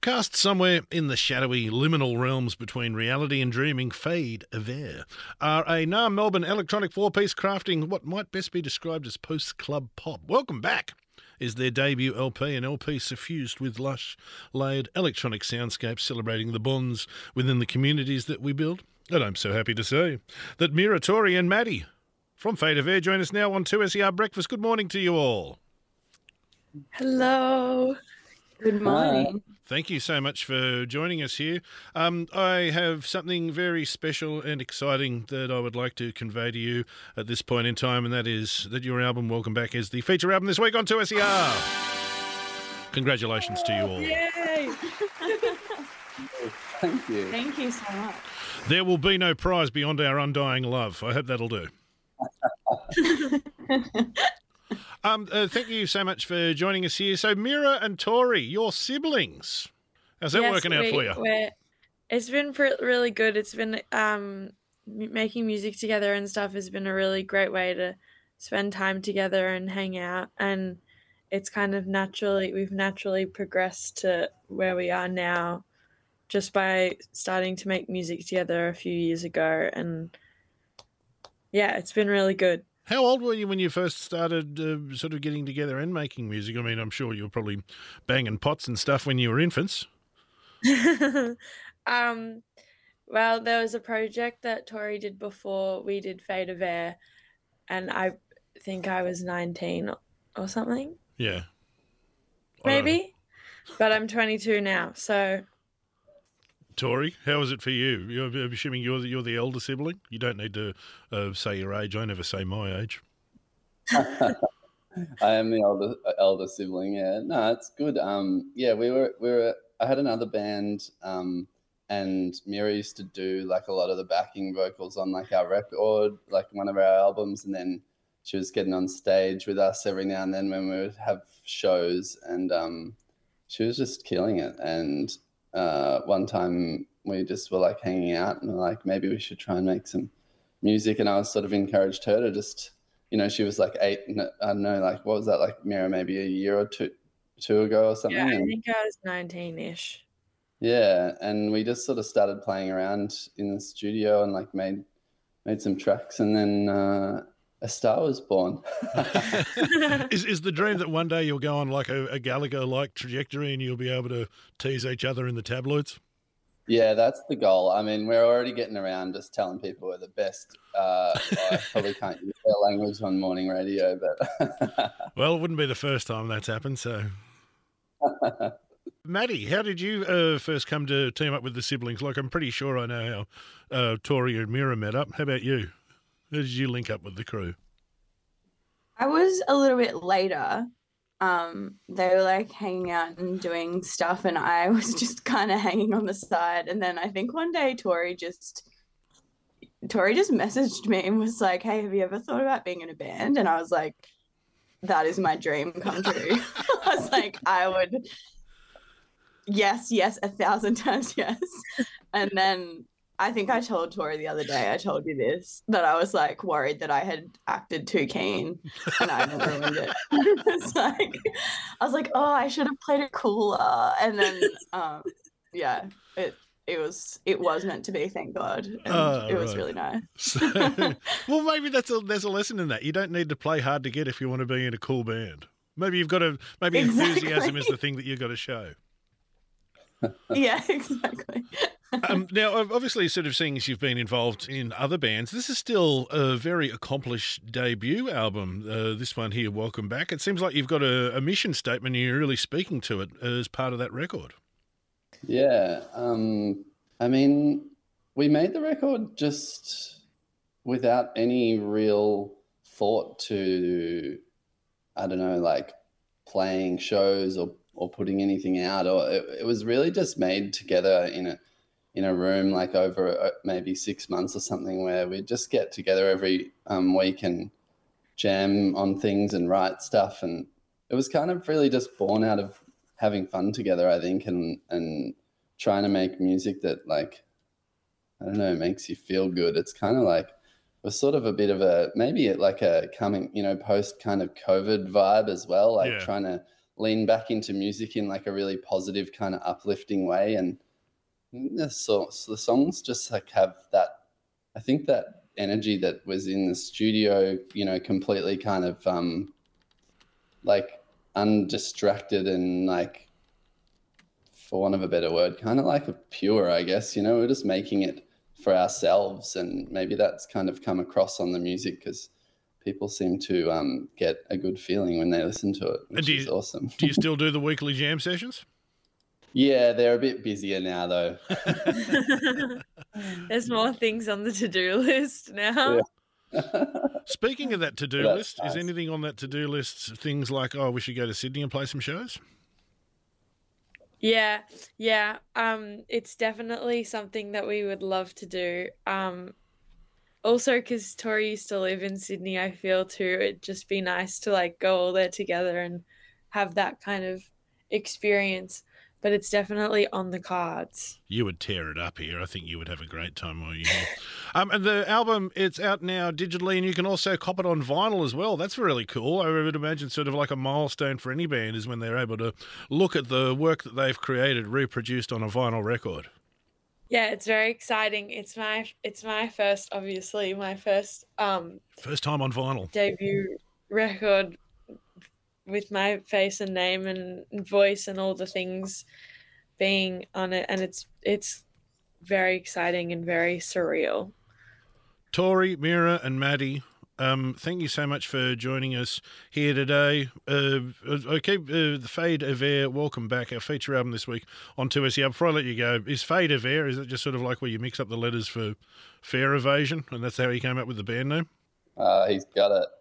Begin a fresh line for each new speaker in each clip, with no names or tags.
Cast somewhere in the shadowy liminal realms between reality and dreaming, Fade Aver are a Melbourne electronic four-piece crafting what might best be described as post-club pop. Welcome Back is their debut LP, an LP suffused with lush, layered electronic soundscapes celebrating the bonds within the communities that we build. And I'm so happy to say that Mira, Tori and Maddie from Fade Aver join us now on 2SER Breakfast. Good morning to you all.
Hello. Good morning.
Thank you so much for joining us here. I have something very special and exciting that I would like to convey to you at this point in time, and that is that your album, Welcome Back, is the feature album this week on 2SER. Congratulations to you all.
Yay!
Thank you.
Thank you so much.
There will be no prize beyond our undying love. I hope that'll do. Thank you so much for joining us here. So, Mira and Tori, your siblings. How's that working out for you?
It's been really good. It's been making music together and stuff has been a really great way to spend time together and hang out. And it's kind of we've naturally progressed to where we are now just by starting to make music together a few years ago. And yeah, it's been really good.
How old were you when you first started sort of getting together and making music? I mean, I'm sure you were probably banging pots and stuff when you were infants.
Well, there was a project that Tori did before we did Fade Aver, and I think I was 19 or something.
Yeah.
Maybe. But I'm 22 now, so...
Tori, how was it for you? I'm assuming you're the elder sibling. You don't need to say your age. I never say my age.
I am the elder sibling. Yeah, no, it's good. Yeah, we were. I had another band, and Mira used to do like a lot of the backing vocals on like our record, like one of our albums, and then she was getting on stage with us every now and then when we would have shows, and she was just killing it. And one time we just were like hanging out and we're like, maybe we should try and make some music. And I was sort of encouraged her to just, she was like 8, I don't know, like, what was that, like Mira, maybe a year or two ago or something?
Yeah, I think I was 19-ish.
Yeah, and we just sort of started playing around in the studio and like made some tracks, and then a star was born.
Is the dream that one day you'll go on like a Gallagher-like trajectory and you'll be able to tease each other in the tabloids?
Yeah, that's the goal. I mean, we're already getting around just telling people we're the best. I probably can't use their language on morning radio, but...
Well, it wouldn't be the first time that's happened, so... Maddie, how did you first come to team up with the siblings? Like, I'm pretty sure I know how Tori and Mira met up. How about you? How did you link up with the crew?
I was a little bit later. They were like hanging out and doing stuff, and I was just kind of hanging on the side. And then I think one day Tori just messaged me and was like, "Hey, have you ever thought about being in a band?" And I was like, "That is my dream come true." I was like, I would, yes, 1,000 times yes. And then I think I told Tori the other day, I told you this, that I was like worried that I had acted too keen and I had ruined it. It's like, I was like, oh, I should have played it cooler. And then, yeah, it was meant to be, thank God. And it was really nice.
So, well, maybe there's a lesson in that. You don't need to play hard to get if you want to be in a cool band. Maybe you've got to, enthusiasm is the thing that you've got to show.
Yeah, exactly.
Now, obviously, sort of seeing as you've been involved in other bands, this is still a very accomplished debut album, this one here, Welcome Back. It seems like you've got a mission statement and you're really speaking to it as part of that record.
Yeah. I mean, we made the record just without any real thought to, I don't know, like playing shows or putting anything out, or it was really just made together in a room, like over maybe 6 months or something, where we just get together every week and jam on things and write stuff. And it was kind of really just born out of having fun together, I think, and trying to make music that, like, I don't know, makes you feel good. It's kind of like, it was sort of a bit of maybe like a coming, post kind of COVID vibe as well, like trying to lean back into music in like a really positive kind of uplifting way. And the songs just like have that, I think that energy that was in the studio, you know, completely kind of like undistracted and like, for want of a better word, kind of like a pure, I guess, you know, we're just making it for ourselves. And maybe that's kind of come across on the music because people seem to get a good feeling when they listen to it, which is awesome.
Do you still do the weekly jam sessions?
Yeah, they're a bit busier now, though.
There's more things on the to-do list now.
Yeah.
Speaking of that to-do
That's
list,
nice.
is anything on that to-do list things like, oh, we should go to Sydney and play some shows?
Yeah. It's definitely something that we would love to do. Also, because Tori used to live in Sydney, I feel too, it'd just be nice to like go all there together and have that kind of experience. But it's definitely on the cards.
You would tear it up here. I think you would have a great time while you're here. And the album, it's out now digitally, and you can also cop it on vinyl as well. That's really cool. I would imagine sort of like a milestone for any band is when they're able to look at the work that they've created reproduced on a vinyl record.
Yeah, it's very exciting. It's my first, obviously, my first
First time on vinyl.
debut record with my face and name and voice and all the things being on it, and it's very exciting and very surreal.
Tori, Mira and Maddie, thank you so much for joining us here today. The Fade of Air, welcome back. Our feature album this week on 2SER. Before I let you go, is Fade of Air, is it just sort of like where you mix up the letters for Fair Evasion, and that's how you came up with the band name?
He's got it.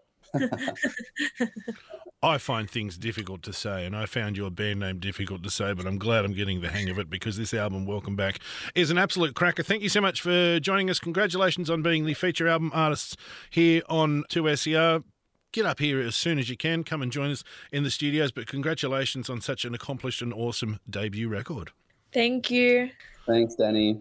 I find things difficult to say, and I found your band name difficult to say, but I'm glad I'm getting the hang of it because this album, Welcome Back, is an absolute cracker. Thank you so much for joining us. Congratulations on being the feature album artists here on 2SER. Get up here as soon as you can. Come and join us in the studios, but congratulations on such an accomplished and awesome debut record.
Thank you.
Thanks, Danny.